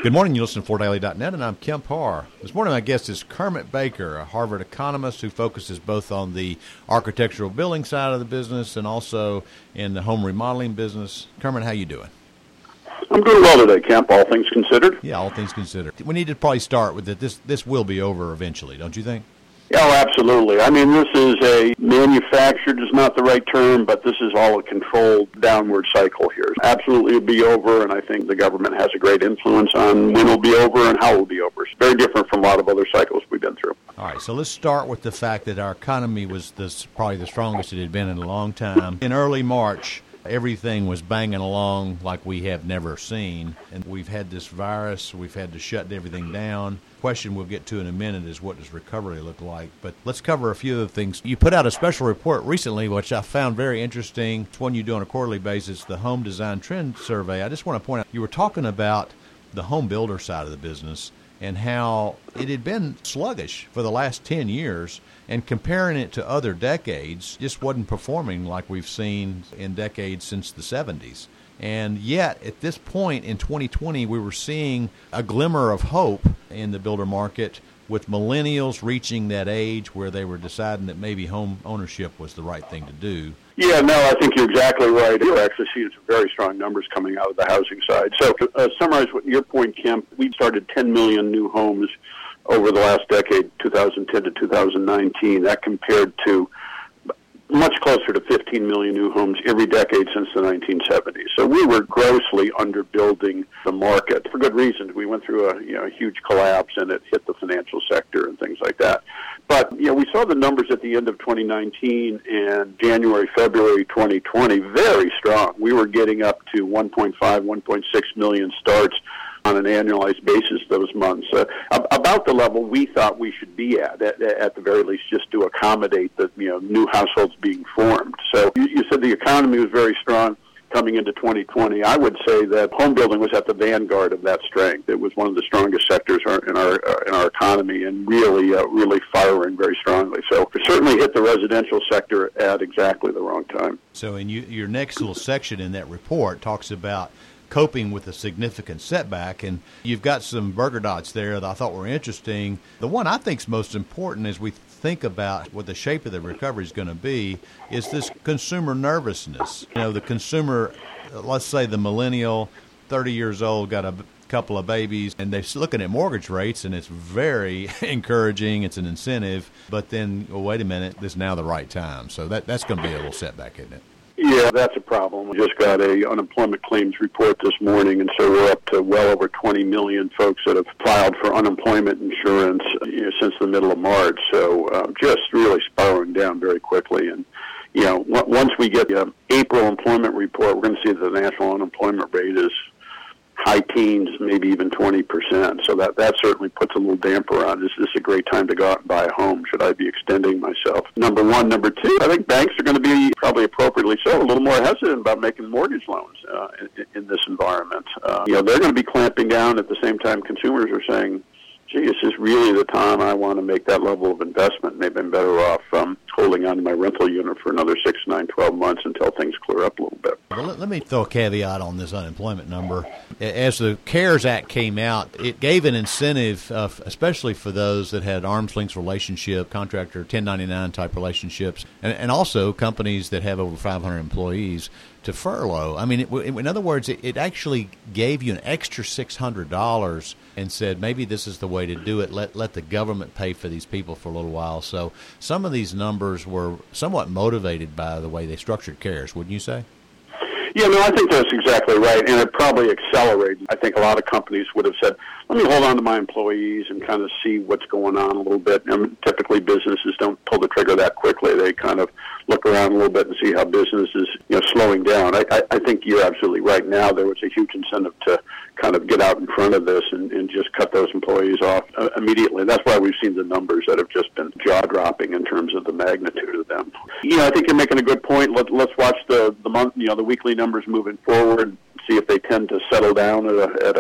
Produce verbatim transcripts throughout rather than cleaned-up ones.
Good morning. You listen to Florida Daily dot net, and I'm Kemp Harr. This morning, my guest is Kermit Baker, a Harvard economist who focuses both on the architectural building side of the business and also in the home remodeling business. Kermit, how you doing? I'm doing well today, Kemp, all things considered. Yeah, all things considered. We need to probably start with that. This this will be over eventually, don't you think? Oh, absolutely. I mean, this is a manufactured is not the right term, but this is all a controlled downward cycle here. Absolutely it'll be over, and I think the government has a great influence on when it'll be over and how it'll be over. It's very different from a lot of other cycles we've been through. All right, so let's start with the fact that our economy was this, probably the strongest it had been in a long time. In early March, everything was banging along like we have never seen, and we've had this virus, we've had to shut everything down. Question we'll get to in a minute is what does recovery look like, but let's cover a few of the things. You put out a special report recently, which I found very interesting. It's one you do on a quarterly basis, the Home Design Trend Survey. I just want to point out, you were talking about the home builder side of the business and how it had been sluggish for the last ten years, and comparing it to other decades, just wasn't performing like we've seen in decades since the seventies. And yet, at this point in twenty twenty, we were seeing a glimmer of hope in the builder market with millennials reaching that age where they were deciding that maybe home ownership was the right thing to do. Yeah, no, I think you're exactly right. You're actually seeing some very strong numbers coming out of the housing side. So to uh, summarize what your point, Kemp, we started ten million new homes over the last decade, two thousand ten to two thousand nineteen. That compared to much closer to fifteen million new homes every decade since the nineteen seventies. So we were grossly underbuilding the market for good reasons. We went through a, you know, a huge collapse, and it hit the financial sector and things like that. But, you know, we saw the numbers at the end of twenty nineteen and January, February twenty twenty very strong. We were getting up to one point five, one point six million starts on an annualized basis those months, uh, about the level we thought we should be at, at, at the very least, just to accommodate the you know new households being formed. So you, you said the economy was very strong coming into twenty twenty. I would say that home building was at the vanguard of that strength. It was one of the strongest sectors in our uh, in our economy, and really, uh, really firing very strongly. So it certainly hit the residential sector at exactly the wrong time. So in you, your next little section in that report talks about coping with a significant setback, and you've got some burger dots there that I thought were interesting. The one I think is most important as we think about what the shape of the recovery is going to be is this consumer nervousness. You know, the consumer, let's say the millennial, thirty years old, got a couple of babies, and they're looking at mortgage rates, and it's very encouraging. It's an incentive, but then, well, wait a minute, this is now the right time. So that that's going to be a little setback, isn't it? Yeah, that's a problem. We just got a unemployment claims report this morning, and so we're up to well over twenty million folks that have filed for unemployment insurance you know, since the middle of March. So um, just really spiraling down very quickly. And, you know, w- once we get the uh, April employment report, we're going to see that the national unemployment rate is high teens, maybe even twenty percent. So that, that certainly puts a little damper on, is this a great time to go out and buy a home? Should I be extending myself? Number one. Number two, I think banks are going to be, probably appropriately so, a little more hesitant about making mortgage loans uh, in, in this environment. Uh, you know, they're going to be clamping down at the same time consumers are saying, gee, is this really the time I want to make that level of investment? Maybe I'm better off um, holding on to my rental unit for another six, nine, twelve months until things clear up a little bit. Well, let, let me throw a caveat on this unemployment number. As the CARES Act came out, it gave an incentive, uh, especially for those that had arm's length relationship, contractor ten ninety-nine type relationships, and, and also companies that have over five hundred employees, to furlough. I mean, it, in other words, it, it actually gave you an extra six hundred dollars and said, maybe this is the way to do it. Let let the government pay for these people for a little while. So some of these numbers were somewhat motivated by the way they structured CARES, wouldn't you say? Yeah, no, I think that's exactly right, and it probably accelerated. I think a lot of companies would have said, let me hold on to my employees and kind of see what's going on a little bit. I mean, typically, businesses don't pull the trigger that quickly. They kind of look around a little bit and see how business is, you know, slowing down. I, I, I think you're absolutely right. Now there was a huge incentive to kind of get out in front of this and, and just cut those employees off uh, immediately. That's why we've seen the numbers that have just been jaw-dropping in terms of the magnitude of them. You know, I think you're making a good point. Let, let's watch the, the month, you know, the weekly numbers moving forward, see if they tend to settle down at a, at a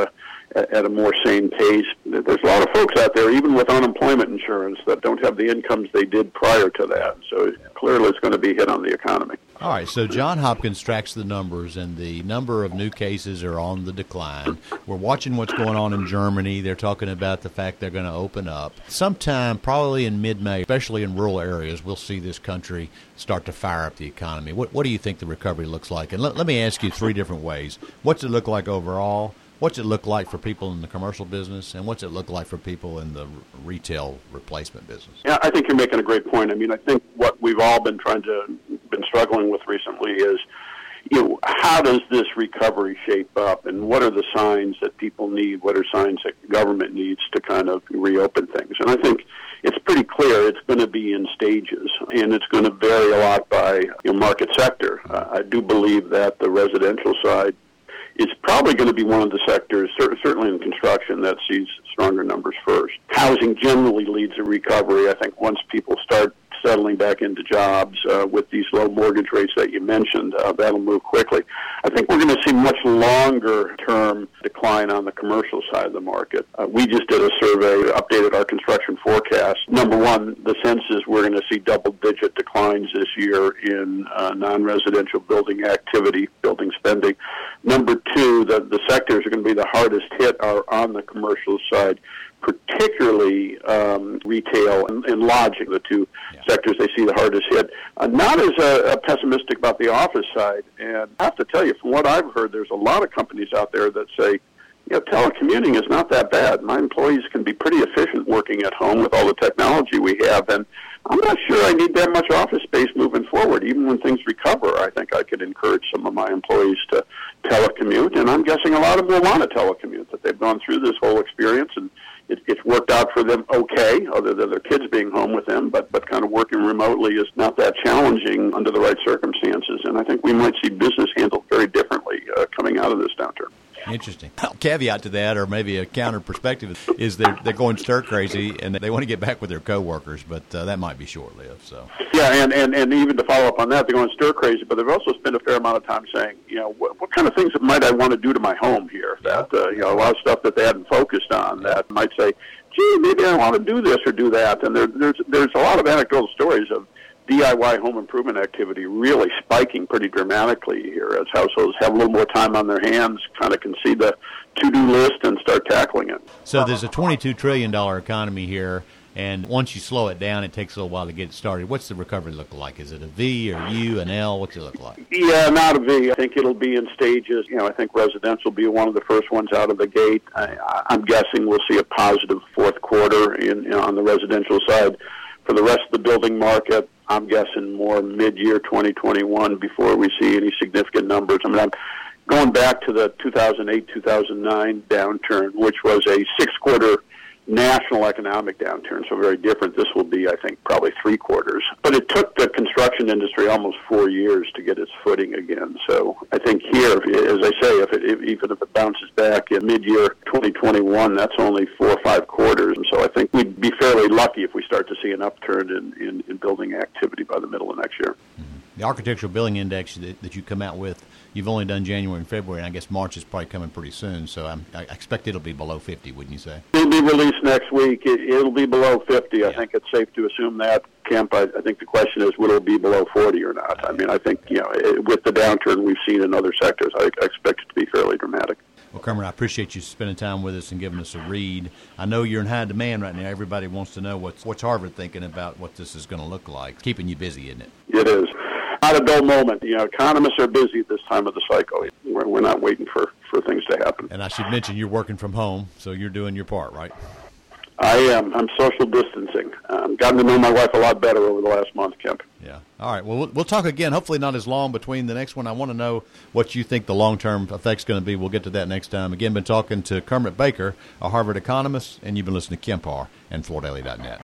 at, at a more sane pace. There's a lot of folks out there, even with unemployment insurance, that don't have the incomes they did prior to that. So clearly it's going to be a hit on the economy. All right, so John Hopkins tracks the numbers, and the number of new cases are on the decline. We're watching what's going on in Germany. They're talking about the fact they're going to open up. Sometime, probably in mid-May, especially in rural areas, we'll see this country start to fire up the economy. What, what do you think the recovery looks like? And let, let me ask you three different ways. What's it look like overall? What's it look like for people in the commercial business, and what's it look like for people in the retail replacement business? Yeah, I think you're making a great point. I mean, I think what we've all been trying to been struggling with recently is, you know, how does this recovery shape up, and what are the signs that people need? What are signs that government needs to kind of reopen things? And I think it's pretty clear it's going to be in stages, and it's going to vary a lot by you know, market sector. Uh, I do believe that the residential side is probably going to be one of the sectors, certainly in construction, that sees stronger numbers first. Housing generally leads a recovery. I think once people start settling back into jobs uh, with these low mortgage rates that you mentioned, uh, that'll move quickly. I think we're going to see much longer-term decline on the commercial side of the market. Uh, we just did a survey, updated our construction forecast. Number one, the sense is we're going to see double-digit declines this year in uh, non-residential building activity, building spending. Number two, the, the sectors are going to be the hardest hit are on the commercial side, particularly um, retail and, and lodging, the two yeah. sectors they see the hardest hit. Uh, not as uh, pessimistic about the office side. And I have to tell you, from what I've heard, there's a lot of companies out there that say, you know, telecommuting is not that bad. My employees can be pretty efficient working at home with all the technology we have, and I'm not sure I need that much office space moving forward. Even when things recover, I think I could encourage some of my employees to telecommute, and I'm guessing a lot of them will want to telecommute, that they've gone through this whole experience, and it, it's worked out for them okay, other than their kids being home with them, but, but kind of working remotely is not that challenging under the right circumstances, and I think we might see business handled very differently uh, coming out of this downturn. Interesting. Caveat to that, or maybe a counter perspective, is they're they're going stir crazy and they want to get back with their coworkers, but uh, that might be short lived. So yeah, and, and, and even to follow up on that, they're going stir crazy, but they've also spent a fair amount of time saying, you know, what, what kind of things might I want to do to my home here? That uh, you know, a lot of stuff that they hadn't focused on that might say, gee, maybe I want to do this or do that, and there, there's there's a lot of anecdotal stories of D I Y home improvement activity really spiking pretty dramatically here as households have a little more time on their hands, kind of can see the to-do list and start tackling it. So there's a twenty-two trillion dollars economy here, and once you slow it down, it takes a little while to get it started. What's the recovery look like? Is it a V or U, an L? What's it look like? Yeah, not a V. I think it'll be in stages. You know, I think residential will be one of the first ones out of the gate. I, I'm guessing we'll see a positive fourth quarter in, you know, on the residential side. For the rest of the building market, I'm guessing more mid-year twenty twenty-one before we see any significant numbers. I mean, I'm going back to the two thousand eight two thousand nine downturn, which was a six-quarter national economic downturn, so very different. This will be, I think, probably three quarters. But it took the construction industry almost four years to get its footing again. So I think here, as I say, if it, if, even if it bounces back in mid-year twenty twenty-one, that's only four or five quarters. And so I think we'd be fairly lucky if we start to see an upturn in, in, in building activity by the middle of next year. Mm-hmm. The Architectural Billing Index that, that you come out with, you've only done January and February, and I guess March is probably coming pretty soon, so I'm, I expect it'll be below fifty, wouldn't you say? It'll be released next week. It, it'll be below fifty. Yeah. I think it's safe to assume that, Kemp. I, I think the question is, will it be below forty or not? I mean, I think, you know, it, with the downturn we've seen in other sectors, I, I expect it to be fairly dramatic. Well, Kermit, I appreciate you spending time with us and giving us a read. I know you're in high demand right now. Everybody wants to know what's, what's Harvard thinking about what this is going to look like. Keeping you busy, isn't it? It is. Not a dull moment. You know, economists are busy at this time of the cycle. We're, we're not waiting for, for things to happen. And I should mention you're working from home, so you're doing your part, right? I am. I'm social distancing. I've gotten to know my wife a lot better over the last month, Kemp. Yeah. All right. Well, we'll talk again, hopefully not as long between the next one. I want to know what you think the long-term effect's going to be. We'll get to that next time. Again, been talking to Kermit Baker, a Harvard economist, and you've been listening to Kemp Harr and Florida Daily dot net.